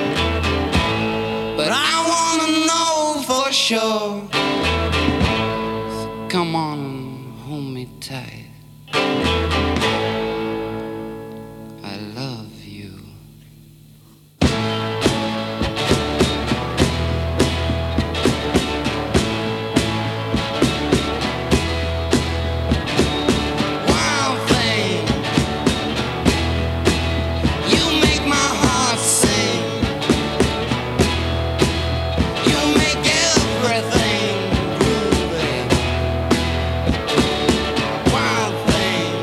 but I wanna know for sure. So come on and hold me tight. I love you. Wild thing, you make my heart sing. You make everything groovy. Wild thing.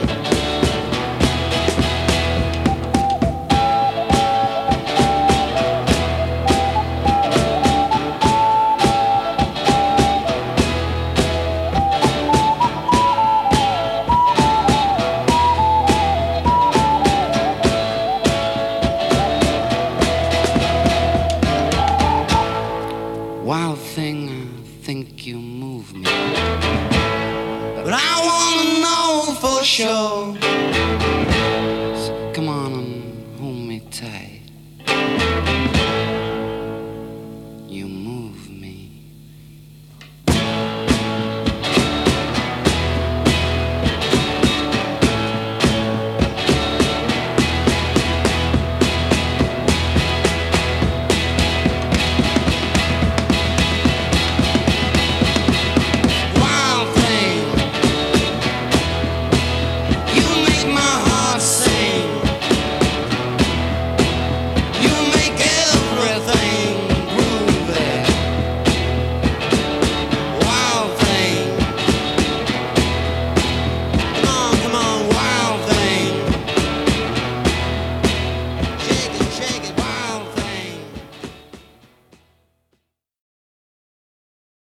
Wild thing, I think you move me, but I wanna know for sure.